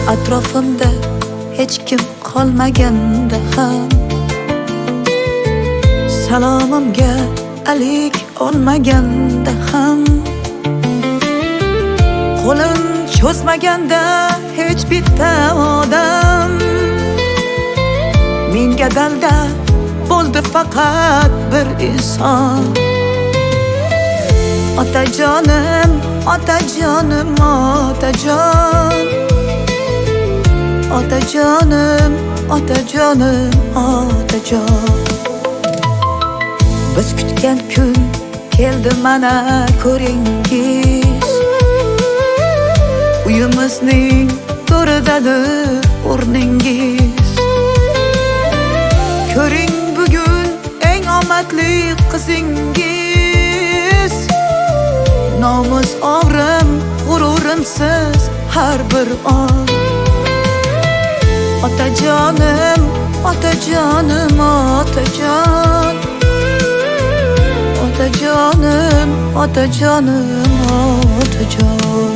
Atrofimda hech kim qolmaganda ham salomimga alik olmaganda ham qo'lim cho'zmaganda hech bitta odam menga dalda bo'ldi faqat bir inson. Otajonim, otajonim, otajon, otajonim, otajonim, otajon. Biz kutgan kun keldi mana ko'ringiz. Uyimizning to'ridadir o'rningiz. Ko'ring bugun eng omadli qizingiz. Nomus og'rim, g'ururimsiz har bir on. Otajonim, otajonim, otajon, otajonim, otajonim, otajon.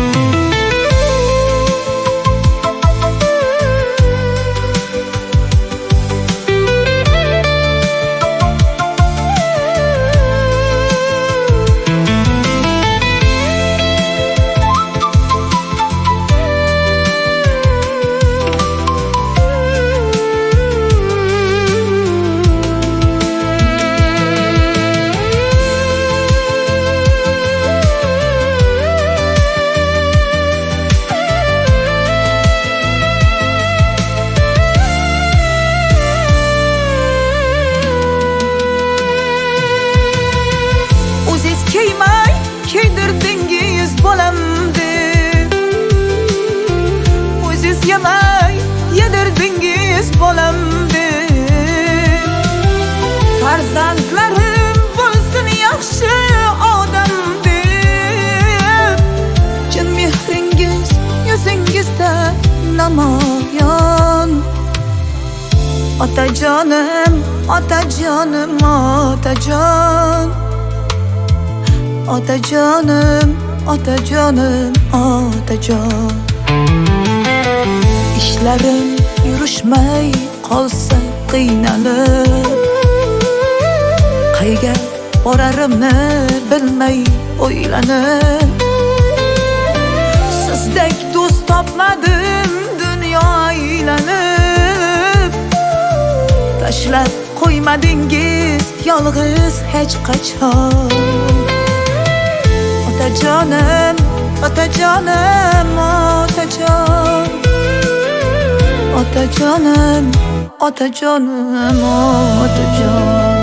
Kiymay kiydirdingiz bolam deb, o'ziz yemay yedirdingiz bolam deb. Farzandlarim bo'lsin yaxshi odam deb, chin mehringiz yuzingizda namoyon. Otajonim, otajonim, otajon, otajonim, otajonim, otajon. Ishlarim yurishmay qolsa qiynalib, qayga borarimni bilmay o'ylanib. Sizdek do'st topmadim dunyo aylanib. Tashlab qo'ymadingiz yolg'iz hech qachon. Otajonim, otajonim, otajon, otajonim, otajonim, otajon.